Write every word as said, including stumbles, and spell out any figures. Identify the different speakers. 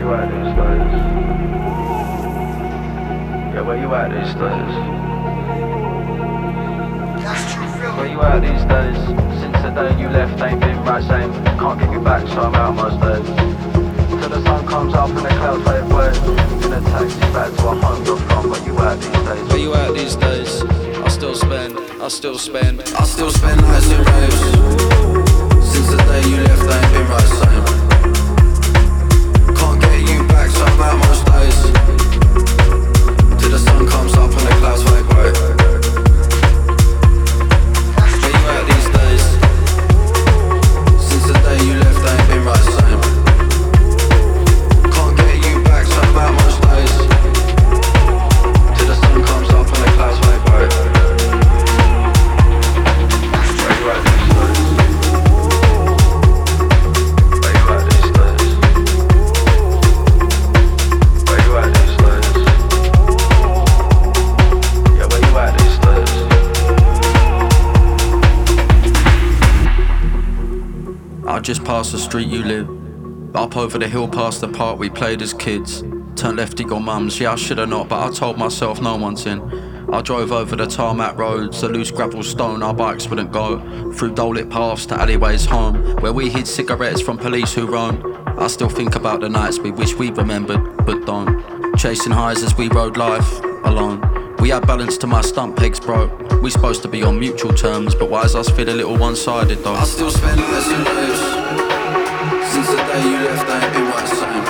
Speaker 1: you at these days? Yeah, where you at these days? Where you at these days? Since the day you left ain't been right same. Can't get you back so I'm out most days. Till the sun comes up and the clouds fade away. In a taxi back to a home you're from. Where you at these days?
Speaker 2: Where you at these days? I still spend, I still spend, I still spend nights in raves. Since the day you left ain't been right same. Can't get you back so I'm out most days. Till the sun comes up and the clouds fade away. Where you at these days? Since the day you left ain't been right same. Can't get you back so I'm out most days. Till the sun comes up and the clouds fade away.
Speaker 1: Where you at these days? Where you at these days? Where you at these days? Yeah, where you at these days?
Speaker 2: I just passed the street you live. Up over the hill past the park we played as kids. Turned left to your mum's, yeah I should've not, but I told myself no one's in. I drove over the tarmac roads, the loose gravel stone our bikes wouldn't go. Through dole-lit paths to alleyways home, where we hid cigarettes from police who roamed. I still think about the nights we wish we remembered, but don't. Chasing highs as we rode life alone. We had balance till my stump pegs broke. We supposed to be on mutual terms, but why is us feel a little one-sided though? I still spend nights in raves. Since the day you left, I ain't been right same.